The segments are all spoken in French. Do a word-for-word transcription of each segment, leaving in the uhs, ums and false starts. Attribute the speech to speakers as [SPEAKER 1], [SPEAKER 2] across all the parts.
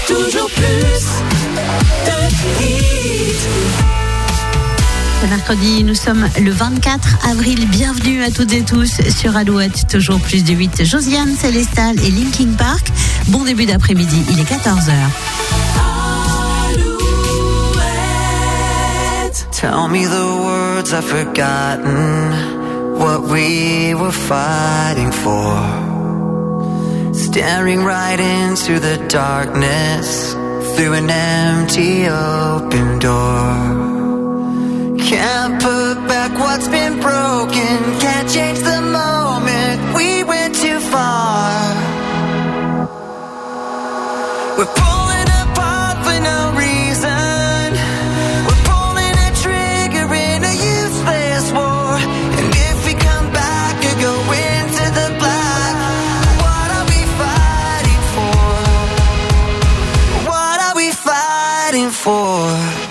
[SPEAKER 1] toujours plus de hits.
[SPEAKER 2] Ce mercredi, nous sommes le vingt-quatre avril. Bienvenue à toutes et tous sur Alouette. Toujours plus de huit. Josiane, Célestal et Linkin Park. Bon début d'après-midi, il est quatorze heures.
[SPEAKER 1] Alouette.
[SPEAKER 3] Tell me the words I've forgotten, what we were fighting for. Staring right into the darkness, through an empty open door. Can't put back what's been broken, can't change the moment we went too far. We're pulling apart for no reason, we're pulling a trigger in a useless war. And if we come back and go into the black, what are we fighting for? What are we fighting for?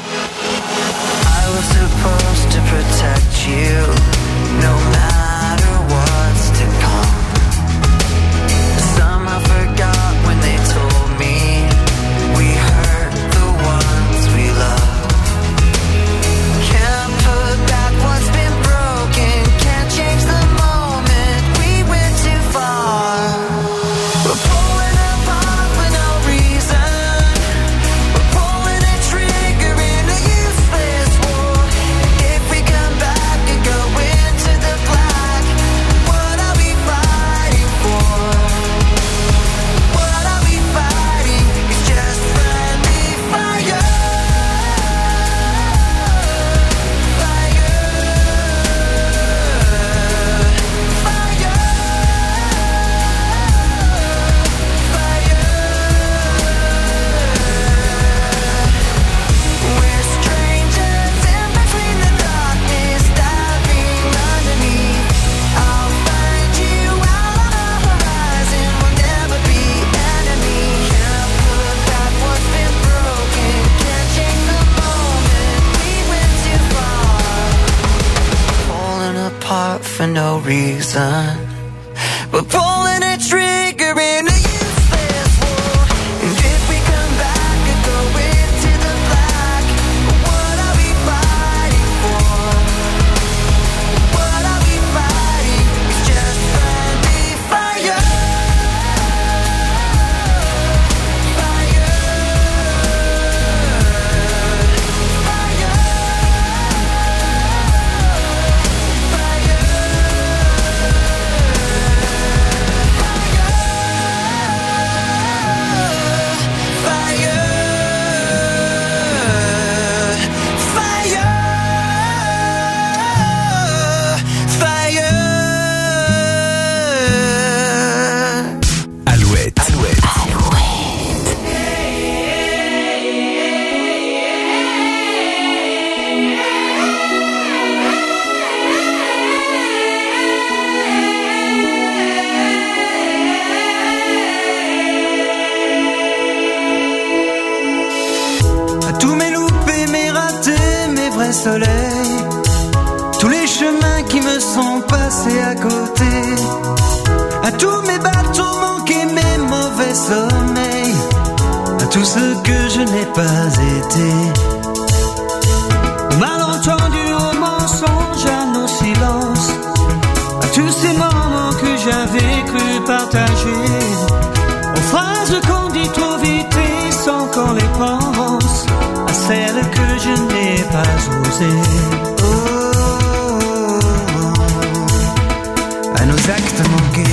[SPEAKER 3] Supposed to protect you, no matter what's to come. Somehow forgot when they told me we hurt the ones we love. Can't put back what's been broken, can't change the moment we went too far. We're pulling apart for no reason, we're pulling a trigger in a useless war. If we come back and go into the black, what are we fighting for? What are we fighting? It's just friendly fire. Fire. Fire. Fire. We're strangers in between the darkness, diving underneath. I'll find you out on the horizon, we'll never be enemies. Can't put back what's been broken, can't change the moment we went too far. Falling apart for no reason, we're pulling a trigger in a useless war. And if we come back and go into the black, what are we fighting for? What are we fighting? It's just friendly fire. Fire.
[SPEAKER 4] Alouette. Alouette.
[SPEAKER 5] À tous mes loupés, mes ratés, mes vrais soleils, tous les chemins qui me sont passés à côté, à tous mes bateaux manqués, mes mauvais sommeils, à tout ce que je n'ai pas été, au malentendu, au mensonge, à nos silences, à tous ces moments que j'avais cru partager, aux phrases qu'on dit trop vite et sans qu'on les pense, à celles que je n'ai pas osées. Oh, oh, oh, à nos actes manqués.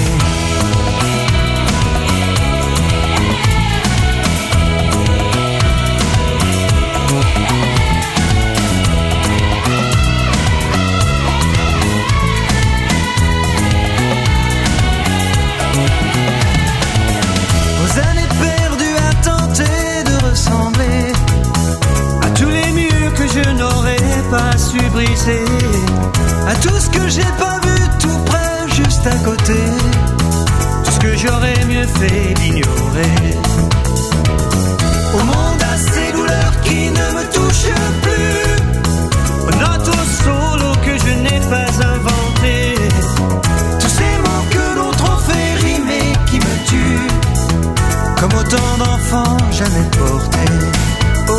[SPEAKER 5] Aux années perdues à tenter de ressembler à tous les murs que je n'aurais pas su briser, à tout ce que j'ai pas vu tout près, juste à côté, tout ce que j'aurais mieux fait d'ignorer. Au monde à ces douleurs qui ne me touchent plus, aux notes au solo que je n'ai pas inventé, tous ces mots que l'autre ont fait rimer qui me tuent, comme autant d'enfants jamais porté. Oh,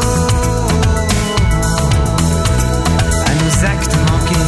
[SPEAKER 5] à nos actes manqués.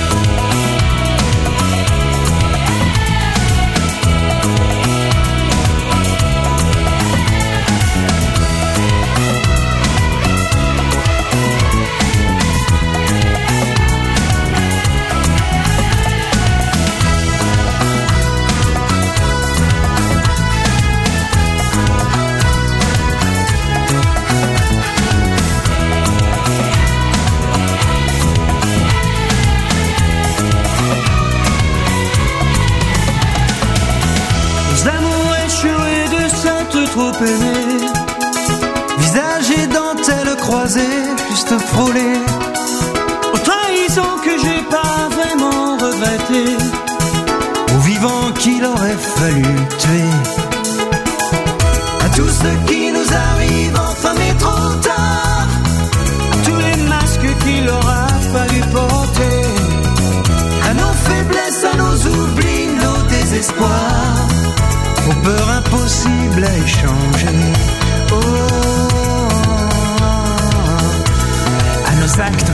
[SPEAKER 5] Trop aimé, visage et dentelle croisée, juste frôlé, aux trahisons que j'ai pas vraiment regretté, aux vivants qu'il aurait fallu tuer, à tout ce qui nous arrive enfin mais trop tard, à tous les masques qu'il aura fallu porter, à nos faiblesses, à nos oublis, nos désespoirs, aux peurs impossibles à échanger. Oh, à nos actes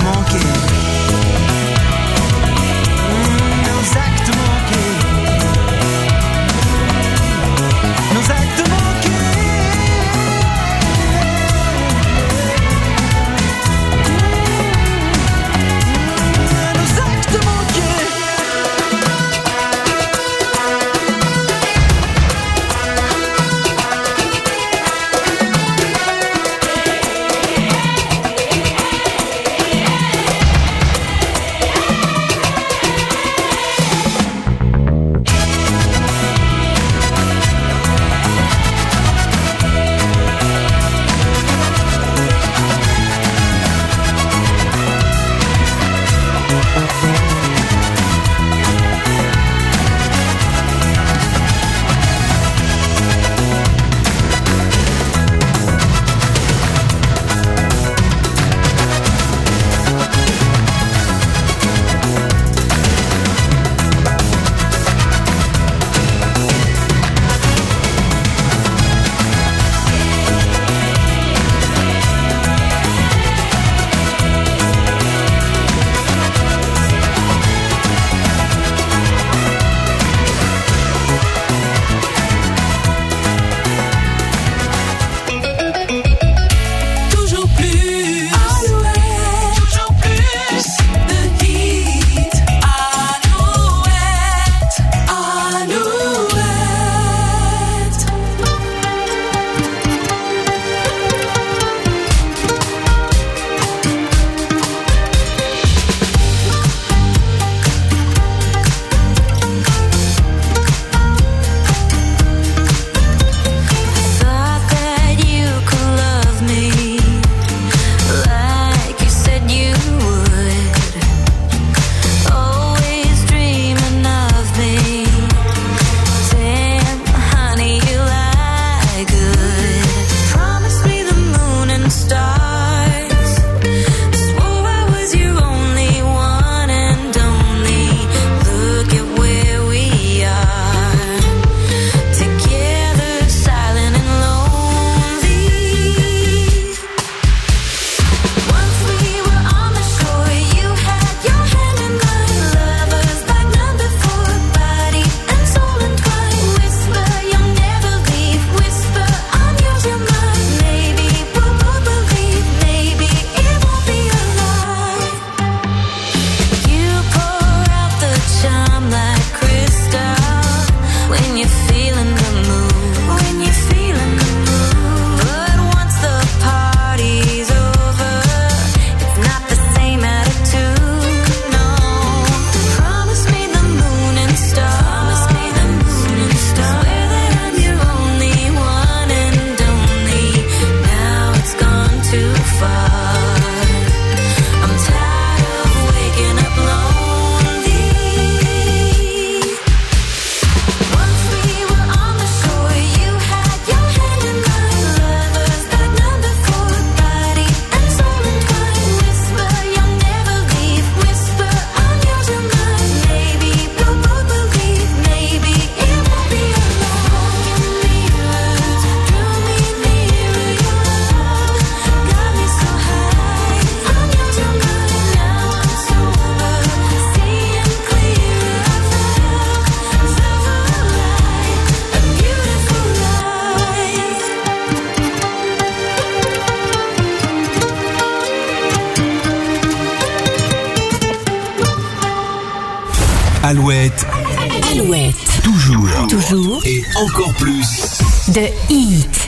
[SPEAKER 4] Alouette,
[SPEAKER 6] Alouette,
[SPEAKER 4] toujours,
[SPEAKER 6] toujours
[SPEAKER 4] et encore plus.
[SPEAKER 6] de hit.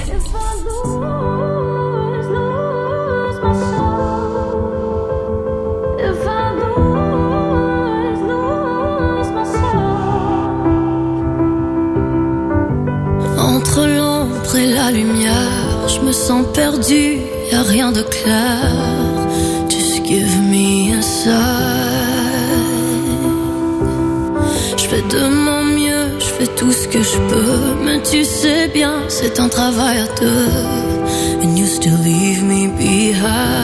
[SPEAKER 7] Entre l'ombre et la lumière, je me sens perdue, y'a rien de clair. Just give me a sign. Je fais de mon mieux, je fais tout ce que je peux, mais tu sais bien, c'est un travail à deux. And you still leave me behind.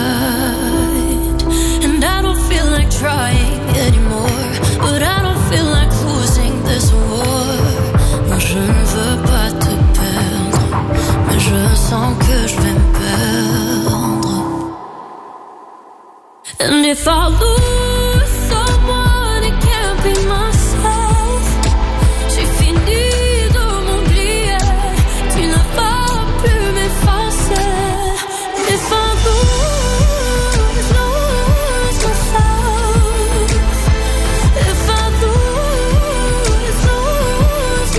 [SPEAKER 7] And I don't feel like trying anymore, but I don't feel like losing this war. Moi je ne veux pas te perdre, mais je sens que je vais me perdre. And if I lose someone, it can't be myself. J'ai fini de m'oublier, tu ne vas plus m'effacer. And if I lose, lose myself. If I lose, lose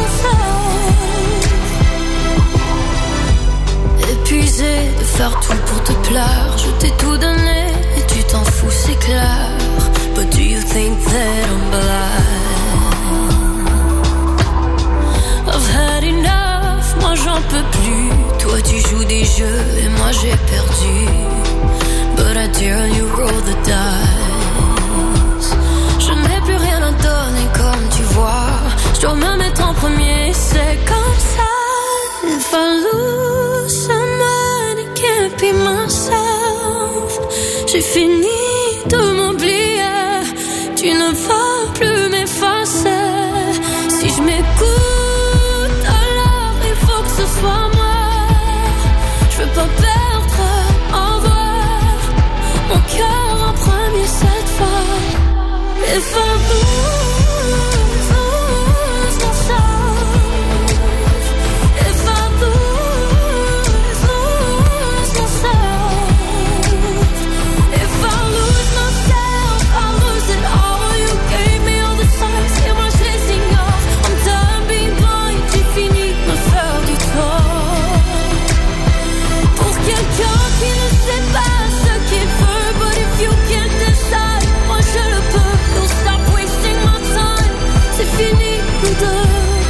[SPEAKER 7] myself. Épuisé de faire tout pour te plaire, je t'ai tout donné et tu t'en fous, c'est clair. But do you think that I'm blind? I've had enough, moi j'en peux plus. Toi tu joues des jeux et moi j'ai perdu. But I dare you roll the dice. Je n'ai plus rien à donner comme tu vois. Je dois me mettre en premier, c'est comme ça. If I lose someone, it can't be myself. J'ai fini de m'oublier, tu ne vas plus m'effacer. Si je m'écoute, alors il faut que ce soit moi. Je veux pas perdre en vrai mon cœur en premier cette fois. If I lose, lose myself. If I lose, lose myself. If I lose myself, I lose it all. You gave me all the signs, et moi je les ignore. I'm done being blind, j'ai fini de me faire du tort. Pour quelqu'un qui ne sait pas ce qu'il veut, but if you can't decide, moi je le peux. Don't stop wasting my time, c'est fini nous deux.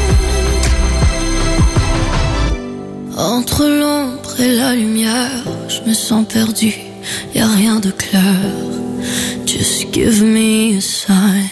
[SPEAKER 7] Entre l'ombre et la lumière, je me sens perdu, y'a rien de clair. Just give me a sign.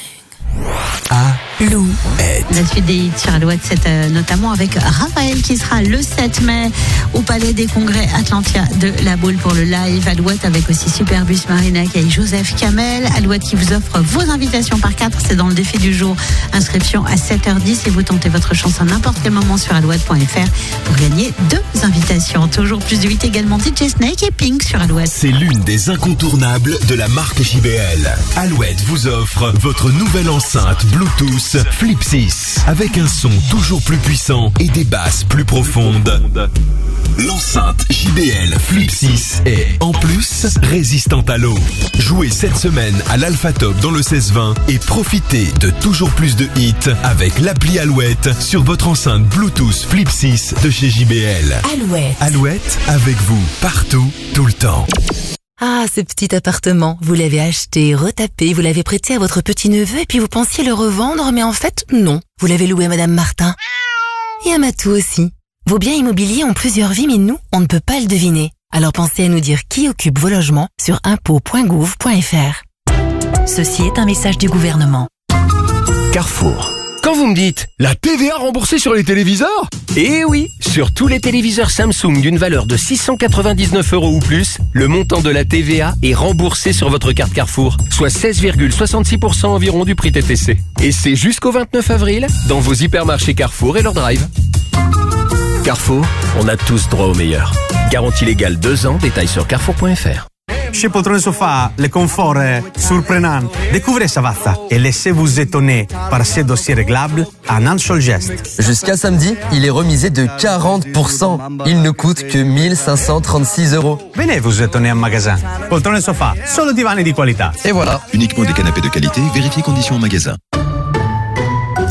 [SPEAKER 4] Alouette.
[SPEAKER 2] La suite des hits sur Alouette, c'est euh, notamment avec Raphaël qui sera le sept mai au Palais des Congrès Atlantia de La Baule pour le live. Alouette avec aussi Superbus Marina et Joseph Kamel. Alouette qui vous offre vos invitations par quatre, c'est dans le défi du jour. Inscription à sept heures dix et vous tentez votre chance à n'importe quel moment sur alouette point f r pour gagner deux invitations. Toujours plus de huit également D J Snake et Pink sur Alouette.
[SPEAKER 4] C'est l'une des incontournables de la marque J B L. Alouette vous offre votre nouvelle enceinte Bluetooth Flip six avec un son toujours plus puissant et des basses plus profondes. L'enceinte J B L Flip six est en plus résistante à l'eau. Jouez cette semaine à l'Alpha Top dans le seize vingt et profitez de toujours plus de hits avec l'appli Alouette sur votre enceinte Bluetooth Flip six de chez J B L.
[SPEAKER 6] Alouette.
[SPEAKER 4] Alouette avec vous partout, tout le temps.
[SPEAKER 6] Ah, ce petit appartement, vous l'avez acheté, retapé, vous l'avez prêté à votre petit-neveu et puis vous pensiez le revendre, mais en fait, non. Vous l'avez loué à Madame Martin. Et à Matou aussi. Vos biens immobiliers ont plusieurs vies, mais nous, on ne peut pas le deviner. Alors pensez à nous dire qui occupe vos logements sur impôts point gouv point f r. Ceci est un message du gouvernement.
[SPEAKER 8] Carrefour. Quand vous me dites la T V A remboursée sur les téléviseurs? Eh oui, sur tous les téléviseurs Samsung d'une valeur de six cent quatre-vingt-dix-neuf euros ou plus, le montant de la T V A est remboursé sur votre carte Carrefour, soit seize virgule soixante-six pour cent environ du prix T T C. Et c'est jusqu'au vingt-neuf avril dans vos hypermarchés Carrefour et leur drive. Carrefour, on a tous droit au meilleur. Garantie légale deux ans, détails sur carrefour point f r.
[SPEAKER 9] Chez Poltrone Sofa, le confort est surprenant. Découvrez Savazza et laissez-vous étonner par ses dossiers réglables en un seul geste.
[SPEAKER 10] Jusqu'à samedi, il est remisé de quarante pour cent. Il ne coûte que mille cinq cent trente-six euros.
[SPEAKER 9] Venez vous étonner en magasin. Poltrone Sofa, solo divani di qualità.
[SPEAKER 10] Et voilà.
[SPEAKER 11] Uniquement des canapés de qualité, vérifiez conditions en magasin.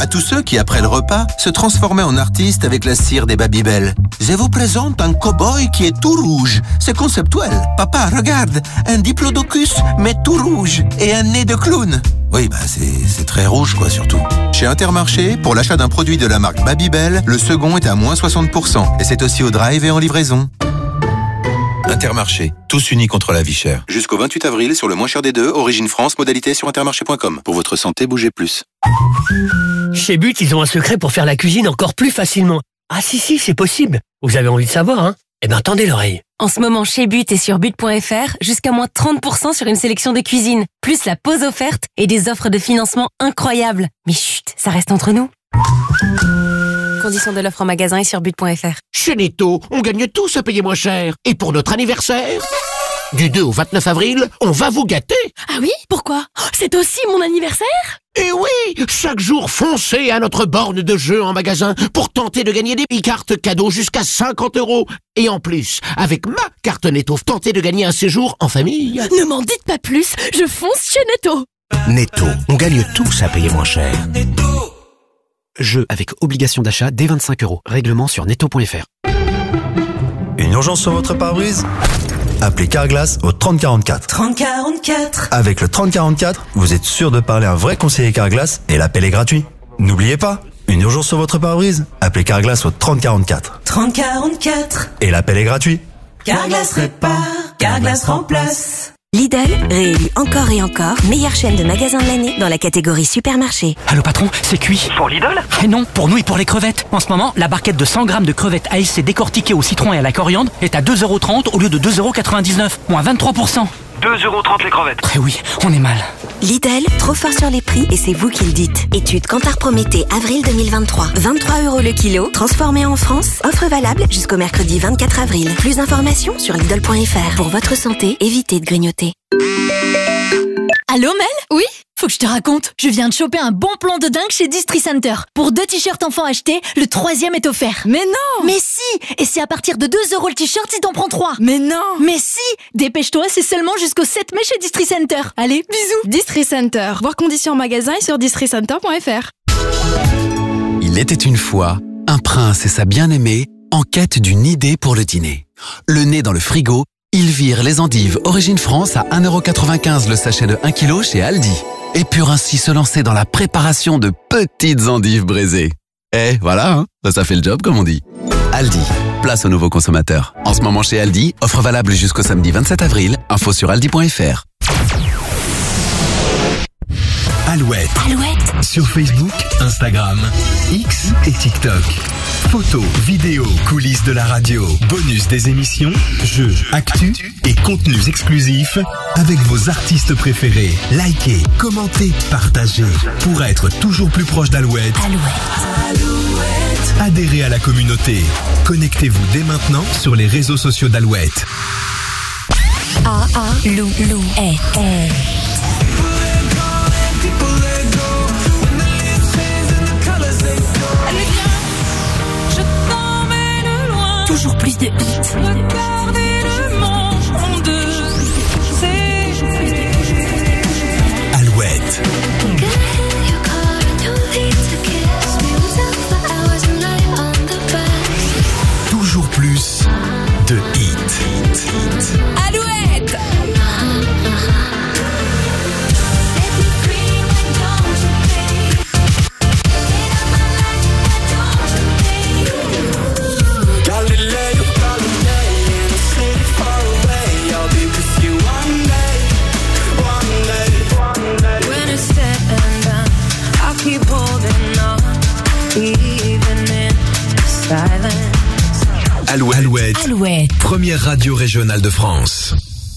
[SPEAKER 11] À tous ceux qui, après le repas, se transformaient en artistes avec la cire des Babybel. Je vous présente un cow-boy qui est tout rouge. C'est conceptuel. Papa, regarde, un diplodocus, mais tout rouge, et un nez de clown. Oui, bah c'est, c'est très rouge, quoi, surtout. Chez Intermarché, pour l'achat d'un produit de la marque Babybel, le second est à moins soixante pour cent. Et c'est aussi au drive et en livraison. Intermarché, tous unis contre la vie chère. Jusqu'au vingt-huit avril, sur le moins cher des deux, origine France, modalité sur intermarché point com. Pour votre santé, bougez plus.
[SPEAKER 12] Chez But, ils ont un secret pour faire la cuisine encore plus facilement. Ah si, si, c'est possible. Vous avez envie de savoir, hein? Eh ben, tendez l'oreille.
[SPEAKER 13] En ce moment, chez But et sur but point f r, jusqu'à moins trente pour cent sur une sélection de cuisine, plus la pause offerte et des offres de financement incroyables. Mais chut, ça reste entre nous. Conditions de l'offre en magasin et sur but point f r.
[SPEAKER 14] Chez Netto, on gagne tous à payer moins cher. Et pour notre anniversaire, du deux au vingt-neuf avril, on va vous gâter.
[SPEAKER 15] Ah oui? Pourquoi? C'est aussi mon anniversaire?
[SPEAKER 14] Et oui, chaque jour, foncez à notre borne de jeu en magasin pour tenter de gagner des e-cartes cadeaux jusqu'à cinquante euros. Et en plus, avec ma carte Netto, tentez de gagner un séjour en famille.
[SPEAKER 15] Ne m'en dites pas plus, je fonce chez Netto.
[SPEAKER 14] Netto, on gagne tous à payer moins cher.
[SPEAKER 16] Jeu avec obligation d'achat dès vingt-cinq euros. Règlement sur netto point f r.
[SPEAKER 17] Une urgence sur votre pare-brise? Appelez Carglass au trente quarante-quatre.
[SPEAKER 1] trente quarante-quatre.
[SPEAKER 17] Avec le trente quarante-quatre, vous êtes sûr de parler à un vrai conseiller Carglass et l'appel est gratuit. N'oubliez pas, une urgence sur votre pare-brise? Appelez Carglass au trente quarante-quatre.
[SPEAKER 1] trente quarante-quatre.
[SPEAKER 17] Et l'appel est gratuit.
[SPEAKER 1] Carglass répare, Carglass remplace.
[SPEAKER 18] Lidl, réélu encore et encore, meilleure chaîne de magasins de l'année dans la catégorie supermarché.
[SPEAKER 19] Allô patron, c'est cuit.
[SPEAKER 20] Pour Lidl?
[SPEAKER 19] Eh non, pour nous et pour les crevettes. En ce moment, la barquette de cent grammes de crevettes A S C décortiquées au citron et à la coriandre est à deux euros trente au lieu de deux euros quatre-vingt-dix-neuf, moins vingt-trois pour cent.
[SPEAKER 20] deux euros trente les crevettes.
[SPEAKER 19] Eh oui, on est mal.
[SPEAKER 18] Lidl, trop fort sur les prix et c'est vous qui le dites. Étude Kantar Prométhée, avril deux mille vingt-trois. vingt-trois euros le kilo, transformé en France. Offre valable jusqu'au mercredi vingt-quatre avril. Plus d'informations sur lidl point f r. Pour votre santé, évitez de grignoter.
[SPEAKER 15] Allô Mel? Oui? Faut que je te raconte. Je viens de choper un bon plan de dingue chez Distri Center. Pour deux t-shirts enfants achetés, le troisième est offert.
[SPEAKER 21] Mais non!
[SPEAKER 15] Mais si! Et c'est à partir de deux euros le t-shirt si t'en prends trois.
[SPEAKER 21] Mais non!
[SPEAKER 15] Mais si! Dépêche-toi, c'est seulement jusqu'au sept mai chez Distri Center. Allez, bisous!
[SPEAKER 21] Distri Center. Voir conditions en magasin et sur distri center point f r.
[SPEAKER 22] Il était une fois un prince et sa bien-aimée en quête d'une idée pour le dîner. Le nez dans le frigo, ils virent les endives Origine France à un euro quatre-vingt-quinze le sachet de un kilo chez Aldi. Et purent ainsi se lancer dans la préparation de petites endives braisées. Eh, voilà, hein, ça fait le job comme on dit. Aldi, place aux nouveaux consommateurs. En ce moment chez Aldi, offre valable jusqu'au samedi vingt-sept avril. Info sur aldi point f r.
[SPEAKER 4] Alouette.
[SPEAKER 18] Alouette.
[SPEAKER 4] Sur Facebook, Instagram, X et TikTok. Photos, vidéos, coulisses de la radio, bonus des émissions, jeux, actus et contenus exclusifs avec vos artistes préférés. Likez, commentez, partagez pour être toujours plus proche d'Alouette.
[SPEAKER 18] Alouette.
[SPEAKER 4] Adhérez à la communauté. Connectez-vous dès maintenant sur les réseaux sociaux d'Alouette.
[SPEAKER 18] A A Lou Lou est
[SPEAKER 15] Toujours plus de hits.
[SPEAKER 1] Regardez le monde en deux. C'est
[SPEAKER 4] Alouette. Toujours plus de hits.
[SPEAKER 15] Alouette.
[SPEAKER 4] Alouette. Alouette.
[SPEAKER 15] Alouette.
[SPEAKER 4] Première radio régionale de France.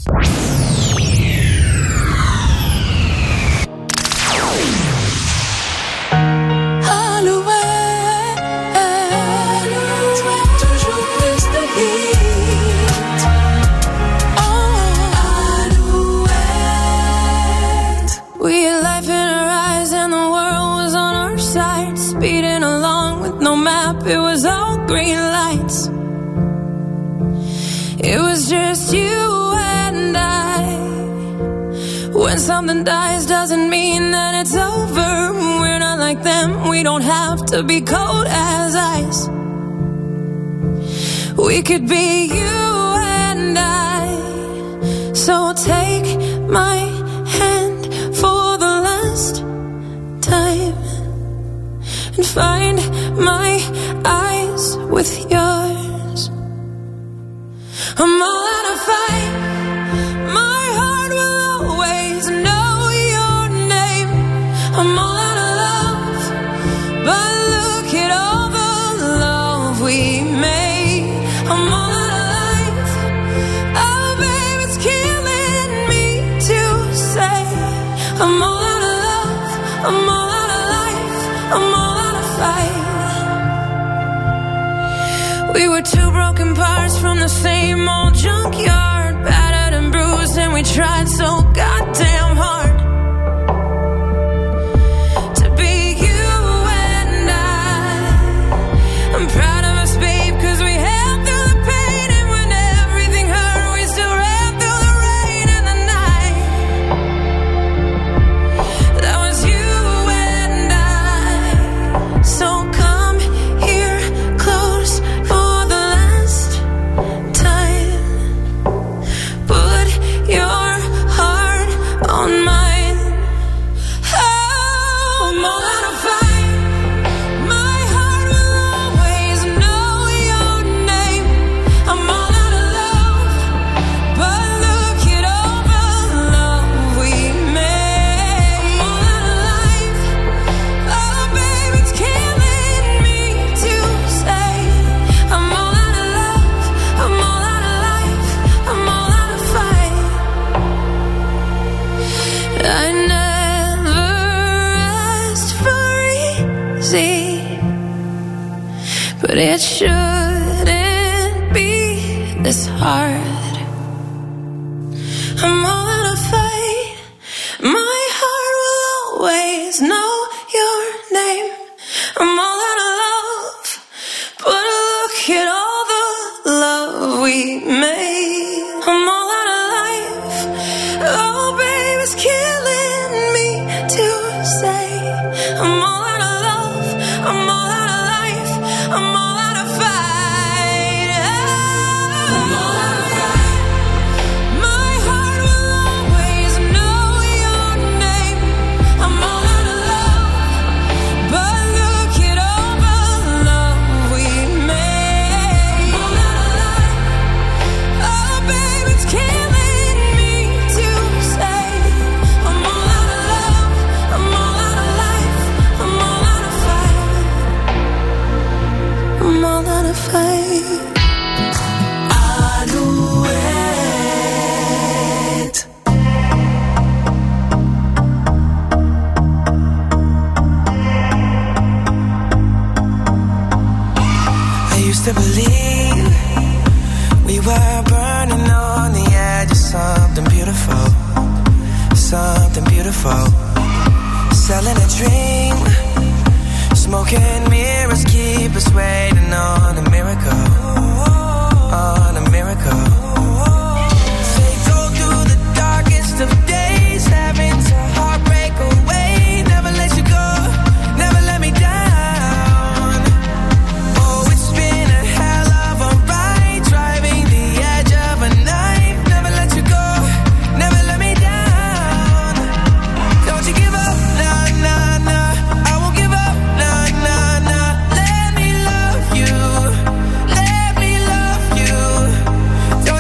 [SPEAKER 7] It was all green lights. It was just you and I. When something dies doesn't mean that it's over. We're not
[SPEAKER 1] like them. We don't have to be cold as ice. We could be you and I. So take my hand for the last time and find my eyes with yours. I'm all out of fight. My heart will always know your name. I'm all out of love, but look at all the love we made. I'm all out of life. Oh, babe, it's killing me to say. I'm all out of love. I'm all out of life. I'm all out of fight. We were two broken parts from the same old junkyard, battered and bruised, and we tried so goddamn hard to be you and I. I'm proud of us, babe, cause we held through the pain, and when everything hurt, we still ran through the rain and the night. That was you and I. So come here close for the last time. Put your heart on mine. Oh, I'm all out of fight. My heart will always know your name. I'm all out of love, but look at all the love we made. I'm all out of life. Oh, babe, it's killing me to say. I'm all out of love. I'm all out of life. I'm all out of fight. I never asked for easy, but it shouldn't be this hard. I'm all out of fight. My heart will always know your name. I'm all out of love, but look at all the love we made. I'm all out of life. Oh, babe, it's killing me to say. I'm all out of love. I'm all out of life. I'm all out of fight. I'm all out of fight. My heart will always know your name. I'm all out of love, but look at all the love we made. I'm all out of life. Oh, babe, it's killing me to say. I'm all out of love. I'm all out of life. I'm all out of fight. I'm all out of fight. Alouette.
[SPEAKER 5] I used to believe we were burning on the edge of something beautiful, something beautiful. Selling a dream, smoking mirrors keep us waiting on a miracle, on a miracle. Say go through the darkest of days, having to heartbreak away. Never let you go, never let me down. Oh, it's been a hell of a ride, driving the edge of a knife. Never let you go, never let me down. Don't you give up, nah, nah, nah. I won't give up, nah, nah, nah. Let me love you, let me love you.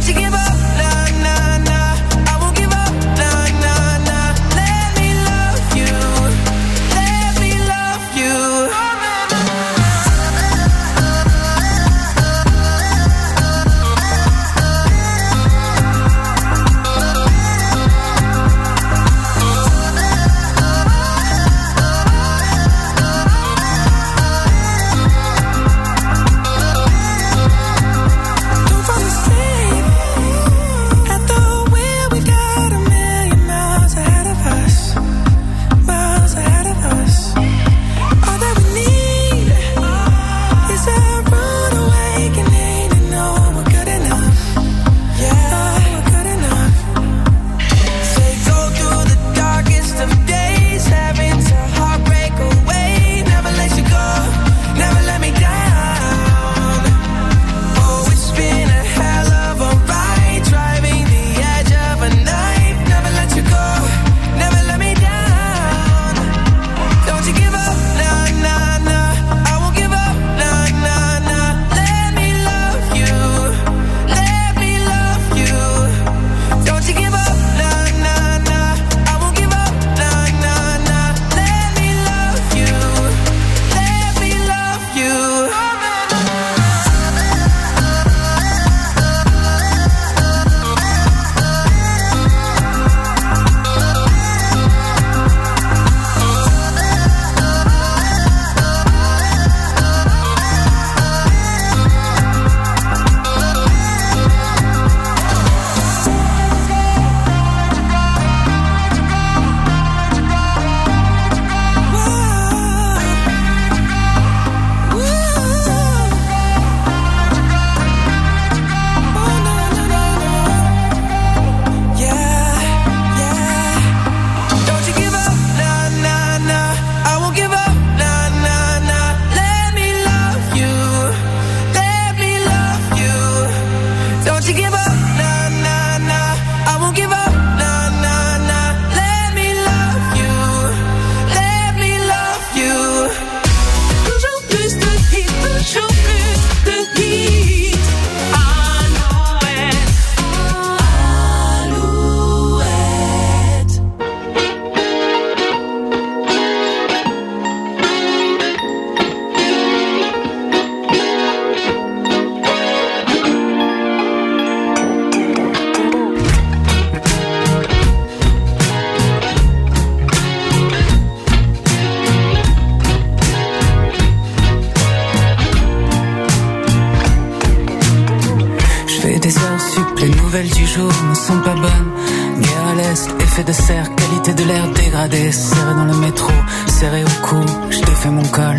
[SPEAKER 3] sup, les nouvelles du jour ne sont pas bonnes. Guerre à l'est, effet de serre, qualité de l'air dégradée. Serré dans le métro, serré au cou, je défais mon col.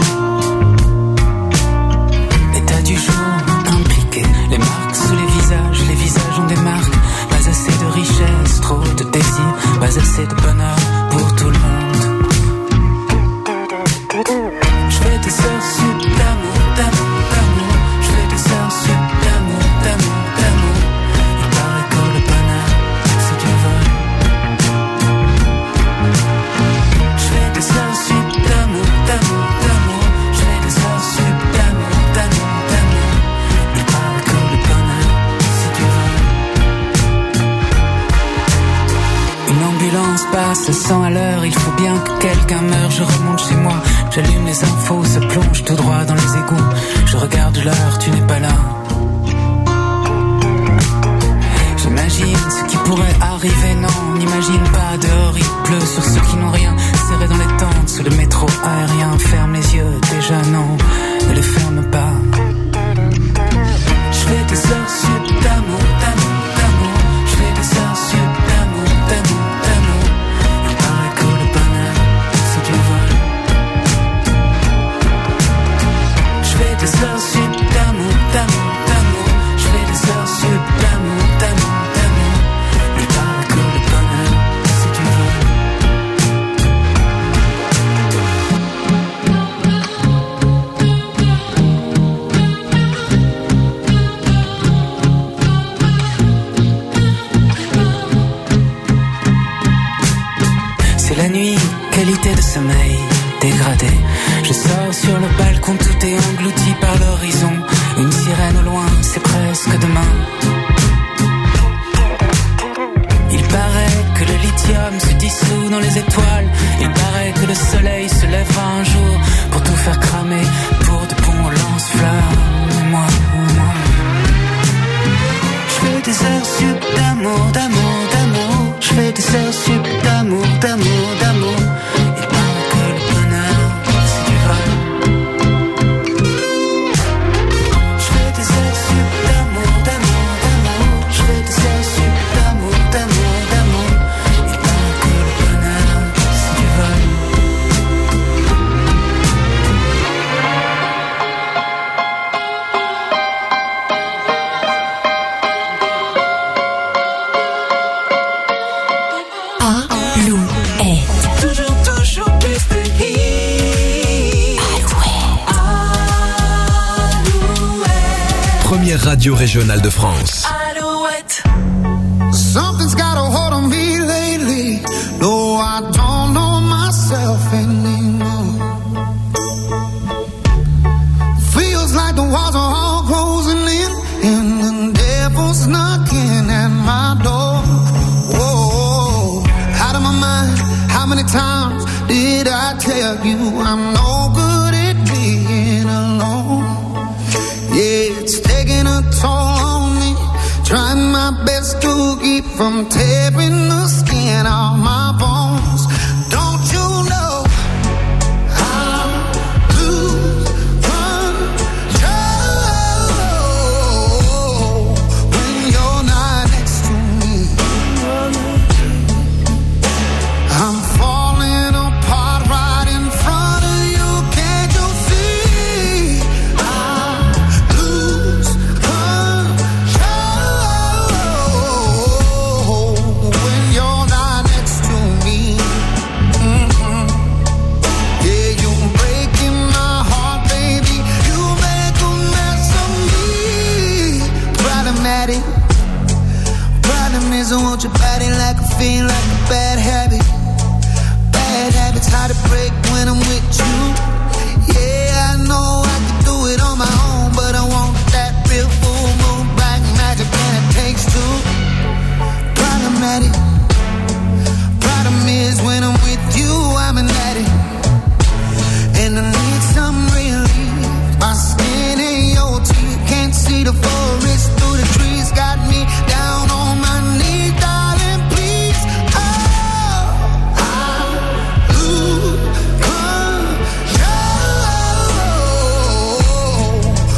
[SPEAKER 3] État du jour, impliqué. Les marques sous les visages, les visages ont des marques. Pas assez de richesse, trop de désir. Pas assez de bonheur pour tout le monde. Je fais des heures sup d'amour, d'amour, d'amour. Je fais des heures sup d'amour, d'amour, d'amour. Il paraît que le bonheur, c'est du vol. Je fais des heures sup d'amour, d'amour, d'amour. Je fais des heures sup d'amour, d'amour, d'amour. Il paraît que le bonheur, c'est du vol. Une ambulance passe à cent à l'heure. Il faut bien que quelqu'un meure. Je remonte chez moi. J'allume les infos, se plonge tout droit dans les égouts. Je regarde l'heure, tu n'es pas là. J'imagine ce qui pourrait arriver, non, on n'imagine pas. Dehors il pleut sur ceux qui n'ont rien. Serré dans les tentes, sous le métro aérien. Ferme les yeux, déjà non, ne les ferme pas. Je fais des heures sup d'amour, d'amour, d'amour. Je fais des heures sup d'amour, d'amour, d'amour. Il paraît que le bonheur, c'est du vol. Je fais des heures sup d'amour, d'amour, d'amour. Je fais des heures sup d'amour, d'amour, d'amour. Il paraît que le bonheur, c'est du vol. C'est la nuit, qualité de sommeil dégradée. Je sors sur le balcon, tout est englouti par l'horizon. Une sirène au loin, c'est presque demain. Il paraît que le lithium se dissout dans les étoiles. Il paraît que le soleil se lèvera un jour pour tout faire cramer, pour de bons lance-flammes. Et moi, moi, je fais des heures sup d'amour, d'amour, d'amour. Je fais des heures sup d'amour, d'amour, d'amour. Il paraît que le bonheur, c'est du vol. Je fais des heures sup d'amour, d'amour, d'amour. Je fais des heures sup d'amour, d'amour, d'amour. Il paraît que le bonheur, c'est du vol.
[SPEAKER 7] Alouette. Toujours, toujours plus de hits. Alouette.
[SPEAKER 4] Première radio régionale de France.
[SPEAKER 7] Alouette.
[SPEAKER 5] Something's got a hold on me lately. No, I don't know myself anymore. Feels like the walls are all closing in, and the devil's knocking at my door. Whoa, out of my mind. How many times did I tell you I'm no good at being alone? Yeah, it's taking a toll on me. Trying my best to keep from tearing the skin off my bones. Don't you know I lose control when you're not next to me? I'm falling apart right in front of you. Can't you see? I lose control when you're not next to me. Mm-hmm. Yeah, you're breaking my heart, baby. You make a mess of me. Problematic. Problem is I want your body like a fiend, like a bad habit. Bad habits hard to break when I'm with you. Yeah, I know I can do it on my own, but I want that real full moon black magic, and it takes two. Problematic. Problem is when I'm with you, I'm an addict, and I need some relief. My skin and your teeth can't see the forest through the trees. Got me down on my knees, darling, please. Oh, I lose control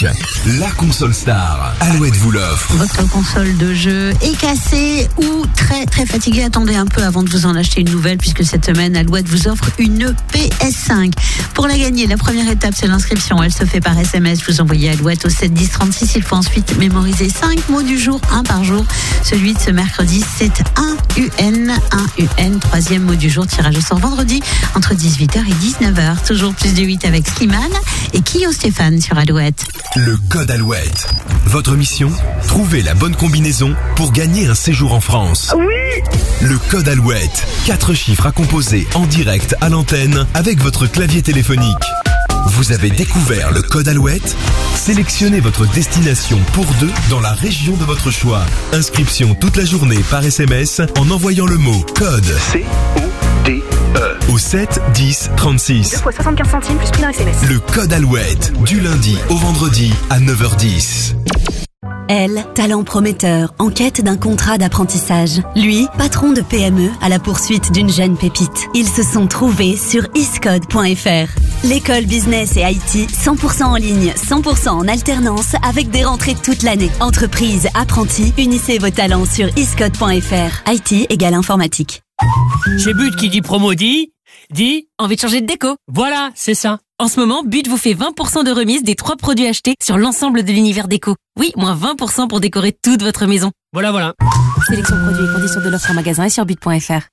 [SPEAKER 4] cinq, la console star. Alouette vous l'offre.
[SPEAKER 2] Votre console de jeu est cassée ou très très fatiguée. Attendez un peu avant de vous en acheter une nouvelle, puisque cette semaine, Alouette vous offre une P S cinq. Pour la gagner, la première étape, c'est l'inscription. Elle se fait par S M S. Vous envoyez Alouette au sept dix trente-six. Il faut ensuite mémoriser cinq mots du jour, un par jour. Celui de ce mercredi, c'est un U N. Un U N, troisième mot du jour. Tirage au sort vendredi entre dix-huit heures et dix-neuf heures. Toujours plus de huit avec Slimane et Kyo Stéphane sur Alouette.
[SPEAKER 4] Le code Alouette. Votre mission, trouver la bonne combinaison pour gagner un séjour en France.
[SPEAKER 1] Oui!
[SPEAKER 4] Le code Alouette. Quatre chiffres à composer en direct à l'antenne avec votre clavier téléphonique. Vous avez découvert le code Alouette? Sélectionnez votre destination pour deux dans la région de votre choix. Inscription toute la journée par S M S en envoyant le mot code C O D E au sept dix trente-six.
[SPEAKER 1] deux fois soixante-quinze centimes plus prix d'un S M S.
[SPEAKER 4] Le code Alouette, du lundi au vendredi à neuf heures dix.
[SPEAKER 20] Elle, talent prometteur, en quête d'un contrat d'apprentissage. Lui, patron de P M E à la poursuite d'une jeune pépite. Ils se sont trouvés sur iscode point F R. L'école business et I T, cent pour cent en ligne, cent pour cent en alternance, avec des rentrées toute l'année. Entreprise, apprentis, unissez vos talents sur iscode point F R. I T égale informatique.
[SPEAKER 12] Chez But qui dit promo dit... dit...
[SPEAKER 13] Envie de changer de déco?
[SPEAKER 12] Voilà, c'est ça.
[SPEAKER 13] En ce moment, But vous fait vingt pour cent de remise des trois produits achetés sur l'ensemble de l'univers déco. Oui, moins vingt pour cent pour décorer toute votre maison.
[SPEAKER 12] Voilà, voilà.
[SPEAKER 13] Sélection produits et conditions de l'offre en magasin et sur but point F R.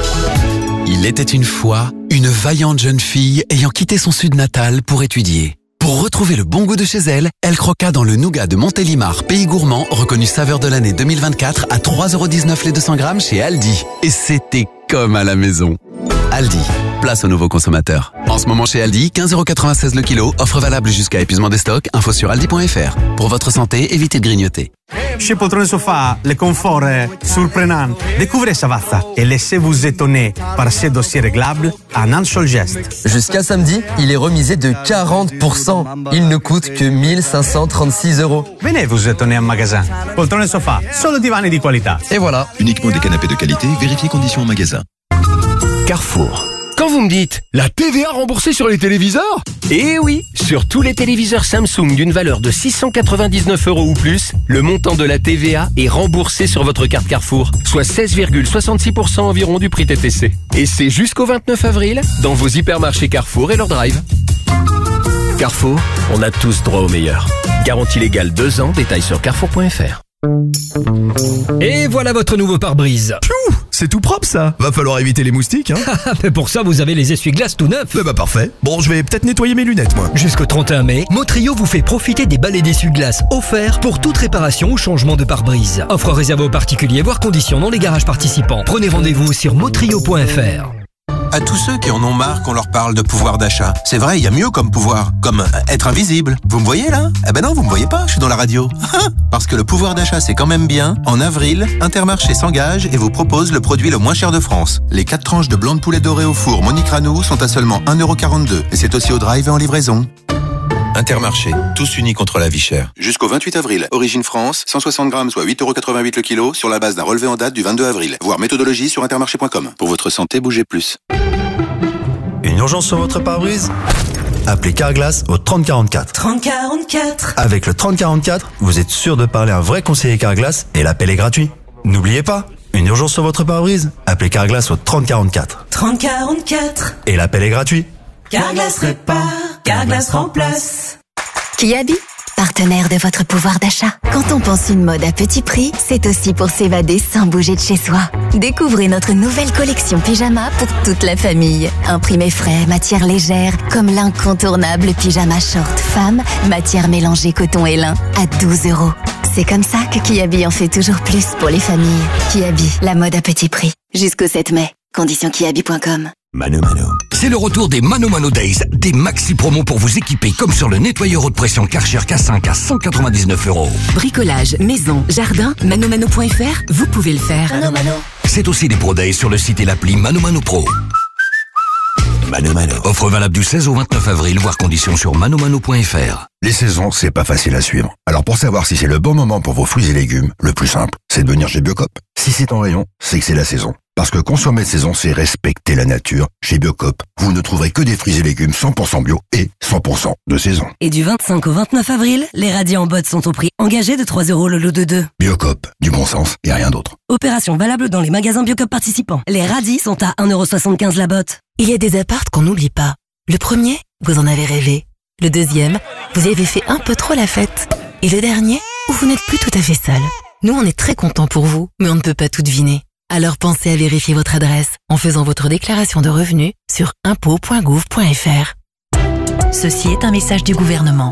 [SPEAKER 22] Il était une fois une vaillante jeune fille ayant quitté son sud natal pour étudier. Pour retrouver le bon goût de chez elle, elle croqua dans le nougat de Montélimar, pays gourmand, reconnu saveur de l'année deux mille vingt-quatre à trois euros dix-neuf les deux cents grammes chez Aldi. Et c'était comme à la maison. Aldi, place aux nouveaux consommateurs. En ce moment chez Aldi, quinze euros quatre-vingt-seize le kilo, offre valable jusqu'à épuisement des stocks, info sur aldi point F R. Pour votre santé, évitez de grignoter.
[SPEAKER 9] Chez Poltrone Sofa, le confort est surprenant. Découvrez Savazza et laissez-vous étonner par ces dossiers réglables en un seul geste.
[SPEAKER 10] Jusqu'à samedi, il est remisé de quarante pour cent. Il ne coûte que mille cinq cent trente-six euros.
[SPEAKER 9] Venez vous étonner en magasin. Poltrone Sofa, solo divani di qualità.
[SPEAKER 10] Et voilà.
[SPEAKER 4] Uniquement des canapés de qualité, vérifiez conditions en magasin.
[SPEAKER 8] Carrefour. Quand vous me dites la T V A remboursée sur les téléviseurs? Eh oui, sur tous les téléviseurs Samsung d'une valeur de six cent quatre-vingt-dix-neuf euros ou plus, le montant de la T V A est remboursé sur votre carte Carrefour, soit seize virgule soixante-six pour cent environ du prix T T C. Et c'est jusqu'au vingt-neuf avril dans vos hypermarchés Carrefour et leur drive. Carrefour, on a tous droit au meilleur. Garantie légale deux ans, détails sur carrefour point F R.
[SPEAKER 23] Et voilà votre nouveau pare-brise.
[SPEAKER 24] Pfiou, c'est tout propre ça. Va falloir éviter les moustiques, hein.
[SPEAKER 23] Mais pour ça, vous avez les essuie-glaces tout neufs.
[SPEAKER 24] Eh bah parfait. Bon, je vais peut-être nettoyer mes lunettes, moi.
[SPEAKER 23] Jusqu'au trente et un mai, Motrio vous fait profiter des balais d'essuie-glaces offerts pour toute réparation ou changement de pare-brise. Offre réservée aux particuliers, voire conditions dans les garages participants. Prenez rendez-vous sur motrio point F R.
[SPEAKER 11] À tous ceux qui en ont marre qu'on leur parle de pouvoir d'achat. C'est vrai, il y a mieux comme pouvoir, comme être invisible. Vous me voyez là? Eh ben non, vous me voyez pas, je suis dans la radio. Parce que le pouvoir d'achat c'est quand même bien. En avril, Intermarché s'engage et vous propose le produit le moins cher de France. Les quatre tranches de blanc de poulet doré au four Monique Ranou sont à seulement un euro quarante-deux. Et c'est aussi au drive et en livraison. Intermarché, tous unis contre la vie chère. Jusqu'au vingt-huit avril, Origine France, cent soixante grammes, soit huit euros quatre-vingt-huit le kilo, sur la base d'un relevé en date du vingt-deux avril. Voir méthodologie sur intermarché point com. Pour votre santé, bougez plus.
[SPEAKER 17] Une urgence sur votre pare-brise? Appelez Carglass au trente quarante-quatre.
[SPEAKER 1] trente quarante-quatre.
[SPEAKER 17] Avec le trente quarante-quatre, vous êtes sûr de parler à un vrai conseiller Carglass et l'appel est gratuit. N'oubliez pas, une urgence sur votre pare-brise? Appelez Carglass au trente quarante-quatre.
[SPEAKER 1] trente quarante-quatre.
[SPEAKER 17] Et l'appel est gratuit.
[SPEAKER 1] Carglass répare, Carglass remplace.
[SPEAKER 18] Kiabi, partenaire de votre pouvoir d'achat. Quand on pense une mode à petit prix, c'est aussi pour s'évader sans bouger de chez soi. Découvrez notre nouvelle collection pyjama pour toute la famille. Imprimé frais, matière légère, comme l'incontournable pyjama short femme, matière mélangée coton et lin, à douze euros. C'est comme ça que Kiabi en fait toujours plus pour les familles. Kiabi, la mode à petit prix. Jusqu'au sept mai. Conditions kiabi point com.
[SPEAKER 25] Mano Mano. C'est le retour des Mano Mano Days, des maxi promos pour vous équiper comme sur le nettoyeur haute pression Karcher K cinq à cent quatre-vingt-dix-neuf euros.
[SPEAKER 6] Bricolage, maison, jardin, manomano point F R, vous pouvez le faire.
[SPEAKER 18] Mano Mano.
[SPEAKER 25] C'est aussi des Pro Days sur le site et l'appli Mano Mano Pro. Mano Mano. Offre valable du seize au vingt-neuf avril, voire conditions sur manomano point F R.
[SPEAKER 14] Les saisons, c'est pas facile à suivre. Alors pour savoir si c'est le bon moment pour vos fruits et légumes, le plus simple, c'est de venir chez Biocop. Si c'est en rayon, c'est que c'est la saison. Parce que consommer de saison, c'est respecter la nature. Chez Biocop, vous ne trouverez que des fruits et légumes cent pour cent bio et cent pour cent de saison.
[SPEAKER 15] Et du vingt-cinq au vingt-neuf avril, les radis en botte sont au prix engagé de trois euros le lot de deux.
[SPEAKER 14] Biocop, du bon sens et rien d'autre.
[SPEAKER 15] Opération valable dans les magasins Biocop participants. Les radis sont à un euro soixante-quinze la botte.
[SPEAKER 6] Il y a des apparts qu'on n'oublie pas. Le premier, vous en avez rêvé. Le deuxième, vous y avez fait un peu trop la fête. Et le dernier, où vous n'êtes plus tout à fait seul. Nous, on est très contents pour vous, mais on ne peut pas tout deviner. Alors pensez à vérifier votre adresse en faisant votre déclaration de revenus sur impôts point gouv point f r.
[SPEAKER 16] Ceci est un message du gouvernement.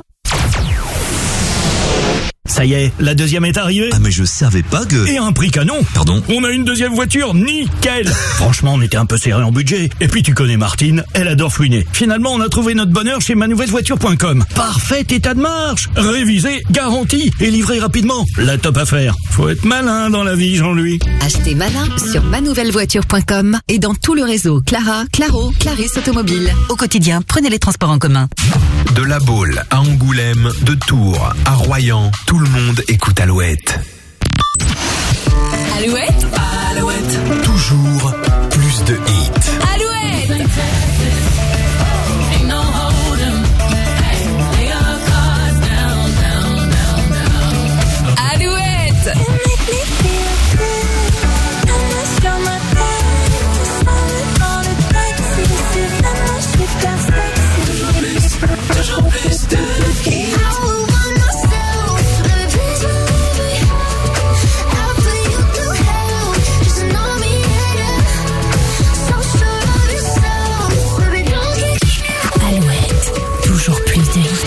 [SPEAKER 19] Ça y est, la deuxième est arrivée.
[SPEAKER 24] Ah mais je savais pas que...
[SPEAKER 19] Et à un prix canon.
[SPEAKER 24] Pardon?
[SPEAKER 19] On a une deuxième voiture, nickel. Franchement, on était un peu serré en budget. Et puis tu connais Martine, elle adore fouiner. Finalement, on a trouvé notre bonheur chez manouvellevoiture point com. Parfait état de marche, révisé, garanti et livré rapidement. La top affaire. Faut être malin dans la vie, Jean-Louis.
[SPEAKER 16] Achetez malin sur manouvellevoiture point com et dans tout le réseau Clara, Claro, Clarisse Automobile. Au quotidien, prenez les transports en commun.
[SPEAKER 4] De La Baule à Angoulême, de Tours à Royan, tout le monde écoute Alouette.
[SPEAKER 1] Alouette, Alouette.
[SPEAKER 4] Toujours plus de hits.
[SPEAKER 1] Alouette. Alouette.
[SPEAKER 3] Toujours plus de hits.
[SPEAKER 16] Toujours plus de hits.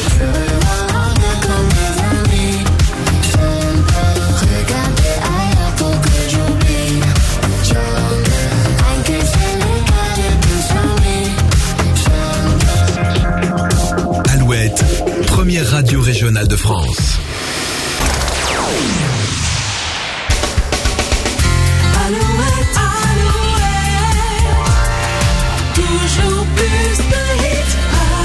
[SPEAKER 4] Alouette, première radio régionale de France.
[SPEAKER 1] Alouette, Alouette. Toujours plus de hits.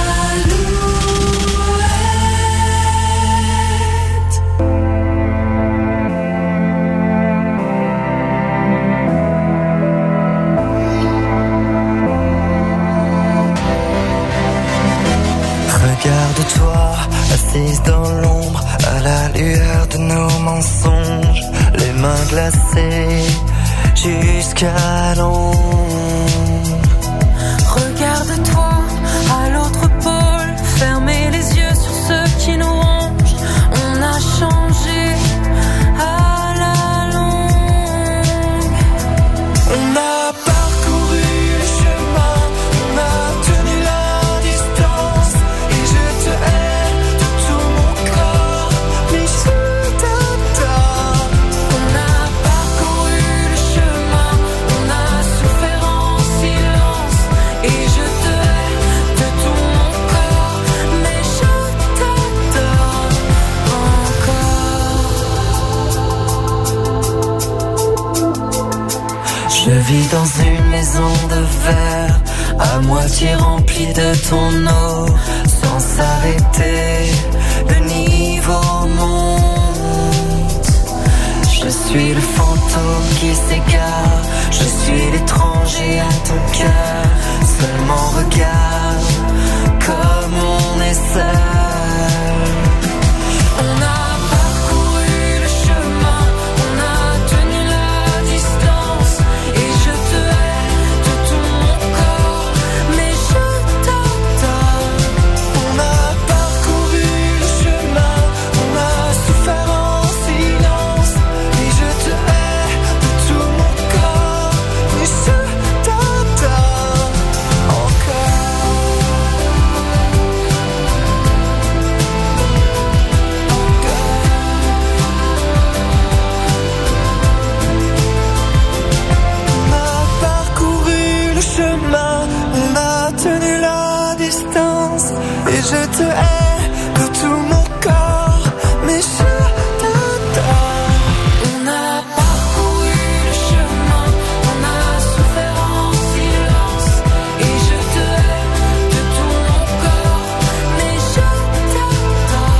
[SPEAKER 21] Regarde-toi, assise dans l'ombre, à la lueur de nos mensonges, les mains glacées jusqu'à l'ombre.
[SPEAKER 1] Regarde-toi à l'autre pôle, fermez les yeux sur ceux qui nous rongent. On a changé à la longue.
[SPEAKER 21] On a parcouru le chemin, on a tenu la distance, et je te hais de tout mon corps, mais je t'adore.
[SPEAKER 1] On a parcouru le chemin, on a souffert en silence, et je te hais de tout mon corps, mais je t'adore encore.
[SPEAKER 21] Je vis dans une maison de verre, à moitié remplie de ton eau, sans s'arrêter, le niveau monte. Je suis le fantôme qui s'égare, je suis l'étranger à ton cœur. Seulement regarde comme on est seul.
[SPEAKER 1] On a parcouru le chemin, on a tenu la distance, et je te hais de tout mon corps, mais je t'adore.
[SPEAKER 21] On a parcouru le chemin, on a souffert en silence, et je te hais de tout mon corps, mais je t'adore encore. On a parcouru le chemin, on a tenu la distance, et je te hais de tout mon corps, mais je t'adore.
[SPEAKER 1] On a parcouru le chemin, on a souffert en silence, et je te hais de tout mon corps, mais je t'adore.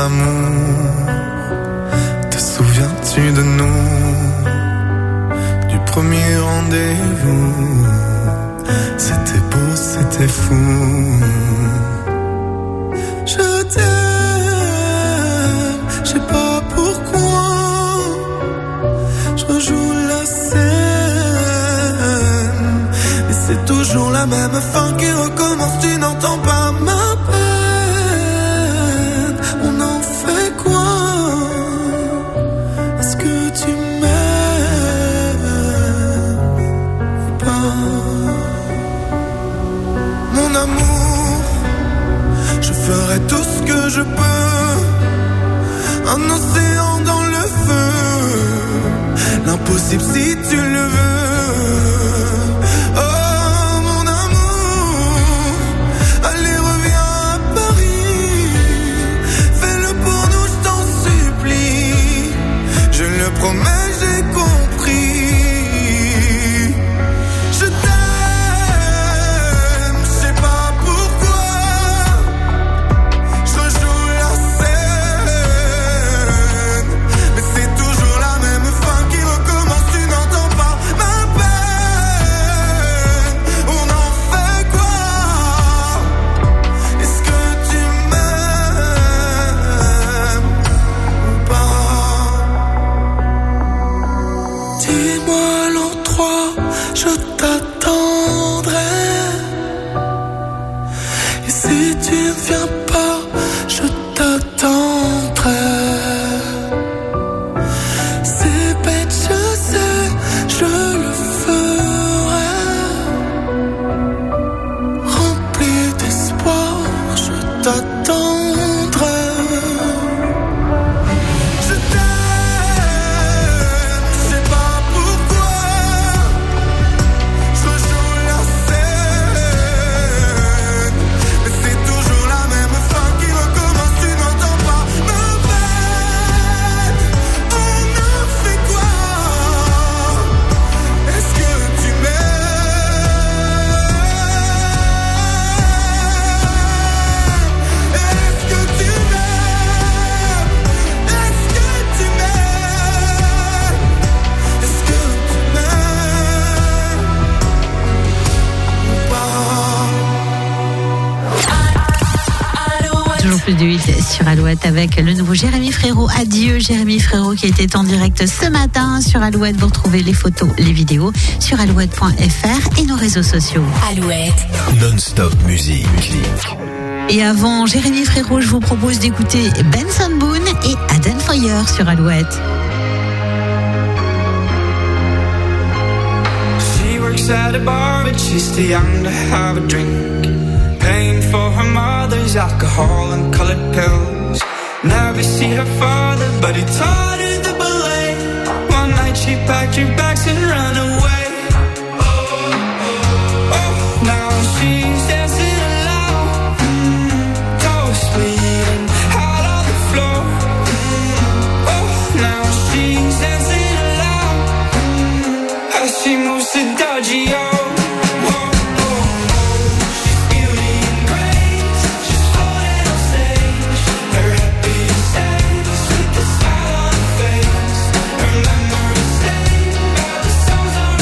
[SPEAKER 2] amour, te souviens-tu de nous, du premier rendez-vous? C'était beau, c'était fou. Je t'aime, je sais pas pourquoi, je rejoue la scène, et c'est toujours la même fin qui recommence, tu n'entends pas ma peine. On en fait quoi? Est-ce que tu m'aimes ou pas? Mon amour, je ferai tout ce que je peux, un océan dans le feu, l'impossible si tu le veux. Oh mon amour, allez reviens à Paris, fais-le pour nous, je t'en supplie, je le promets, j'ai compris. Je t'aime, je sais pas pourquoi, je rejoue la scène, mais c'est toujours la même fin qui recommence, tu n'entends pas ma peine. On en fait quoi? Est-ce que tu m'aimes ou pas? Dis-moi l'endroit, je t'attendrai. Et si tu ne viens pas, je t'attendrai. C'est bête, je sais, je le ferai. Rempli d'espoir, je t'attendrai. Je t'aime, je sais pas pourquoi, je rejoue la scène, mais c'est toujours la même fin qui recommence, tu n'entends pas ma peine. On a fait quoi? Est-ce que tu m'aimes? Est-ce que tu m'aimes? Est-ce que tu m'aimes? Est-ce que tu m'aimes ou pas?
[SPEAKER 5] Toujours plus de huit sur Alouette avec le nouveau Jérémy Frérot. Adieu Jérémy Frérot qui était en direct ce matin sur Alouette. Vous retrouvez les photos, les vidéos sur alouette point f r et nos réseaux sociaux.
[SPEAKER 4] Alouette. Non-stop musique.
[SPEAKER 5] Et avant Jérémy Frérot, je vous propose d'écouter Benson Boone et Aden Fire sur Alouette.
[SPEAKER 3] She works at a bar, but she's too young to have a drink. Paying for her mother's alcohol and colored pills. Never see her father, but he taught her the ballet. One night she packed her bags and ran away. Oh, now she's dancing alone, mm, toes bleeding out on the floor. Mm, oh, now she's dancing alone, mm, as she moves to Dodgy-O. Songs are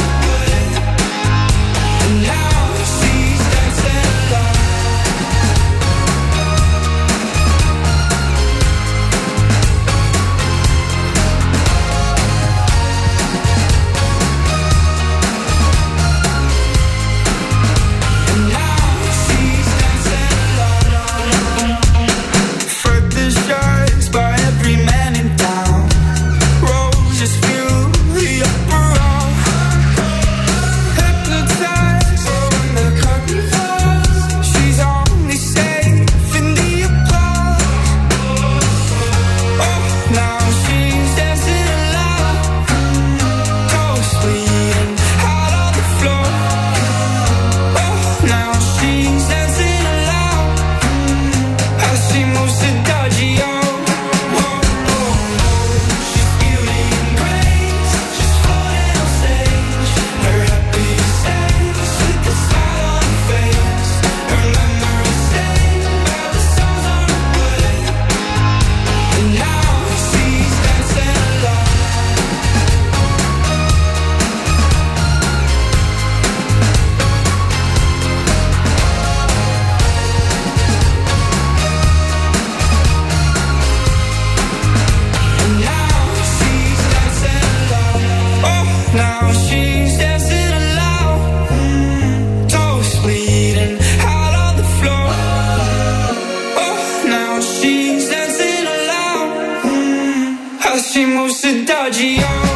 [SPEAKER 21] so dodgy. Oh.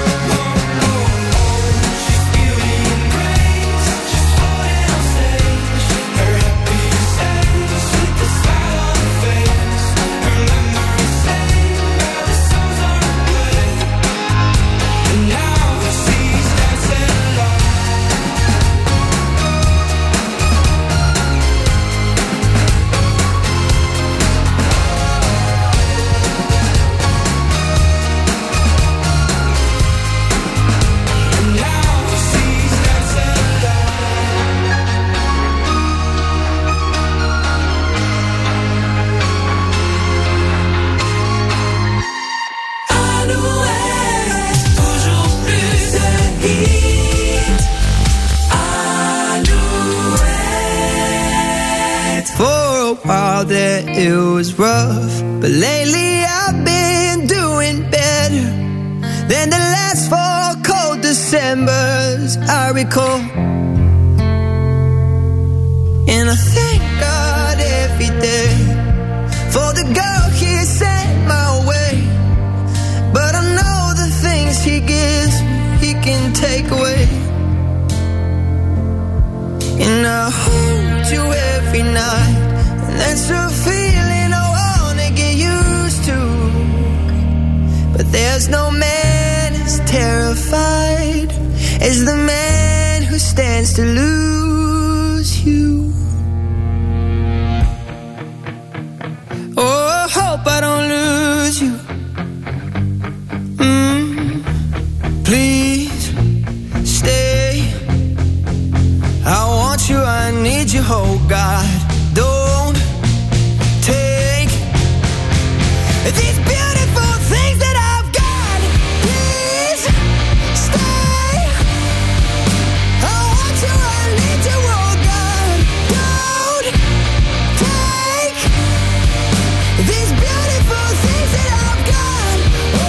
[SPEAKER 21] That it was rough, but lately I've been doing better than the last four cold Decembers I recall. And I thank God every day for the girl He sent my way. But I know the things He gives He can take away. And I hold you every night. That's a feeling I wanna get used to. But there's no man as terrified as the man who stands to lose you. Oh, I hope I don't lose you. Mm, please stay. I want you, I need you, oh God. Don't take these beautiful things that I've got. Please stay. I want you, I need you, oh God. Don't take these beautiful things that I've got.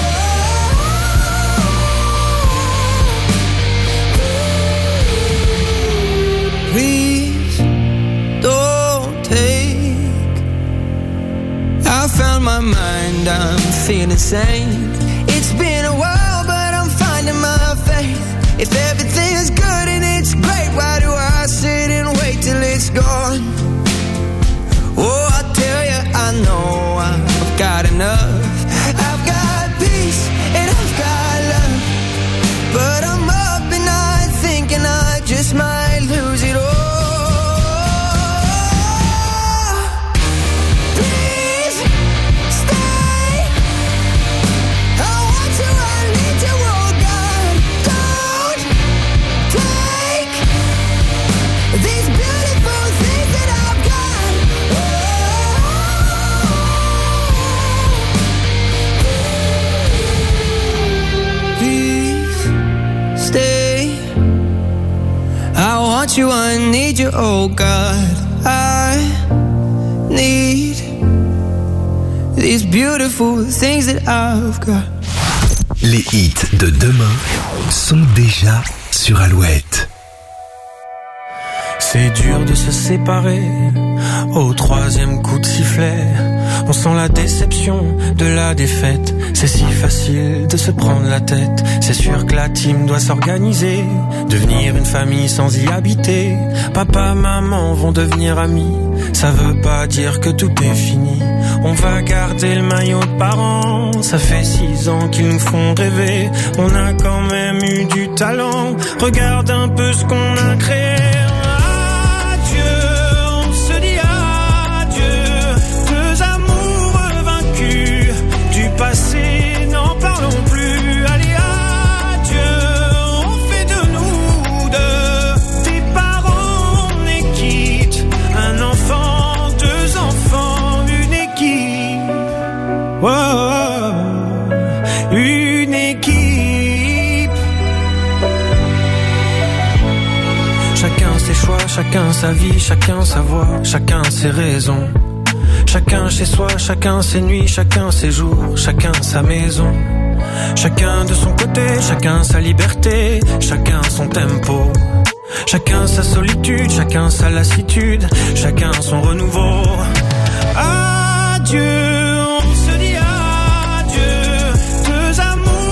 [SPEAKER 21] Oh. Please don't take. I found my mind, I'm feeling sane. It's been a while, but I'm finding my faith. If everything's good and it's great, why do I sit and wait till it's gone? Oh, I tell you, I know I've got enough. I've got peace and I've got love. But I'm up and I'm thinking I just might lose it all. You, I need you, oh God. I need these beautiful things that I've got.
[SPEAKER 4] Les hits de demain sont déjà sur Alouette.
[SPEAKER 21] C'est dur de se séparer au troisième coup de sifflet. On sent la déception de la défaite. C'est si facile de se prendre la tête. C'est sûr que la team doit s'organiser, devenir une famille sans y habiter. Papa, maman vont devenir amis. Ça veut pas dire que tout est fini. On va garder le maillot de parents. Ça fait six ans qu'ils nous font rêver. On a quand même eu du talent. Regarde un peu ce qu'on a créé. Passé, n'en parlons plus. Allez, adieu, on fait de nous deux des parents, on est quitte. Un enfant, deux enfants, une équipe. Oh, une équipe. Chacun ses choix, chacun sa vie, chacun sa voix, chacun ses raisons. Chacun chez soi, chacun ses nuits, chacun ses jours, chacun sa maison. Chacun de son côté, chacun sa liberté, chacun son tempo. Chacun sa solitude, chacun sa lassitude, chacun son renouveau. Adieu, on se dit adieu, deux amours.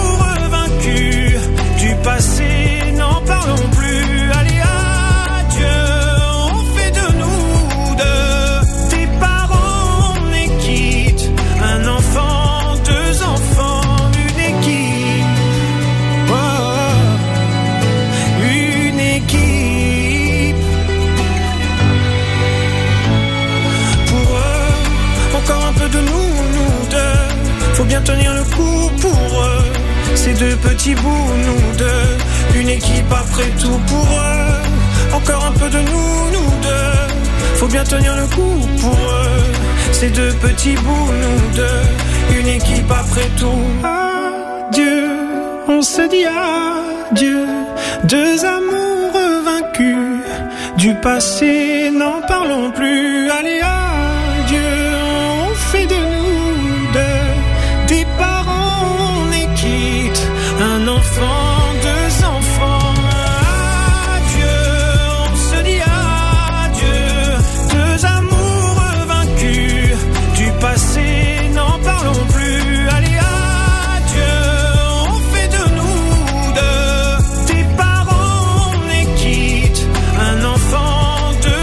[SPEAKER 7] Faut bien tenir le coup pour eux. Ces deux petits bouts, nous deux. Une équipe après tout pour eux. Encore un peu de nous, nous deux. Faut bien tenir le coup pour eux. Ces deux petits bouts, nous deux. Une équipe après tout. Adieu, on se dit adieu. Deux amours vaincus. Du passé, n'en parlons plus. Allez, adieu.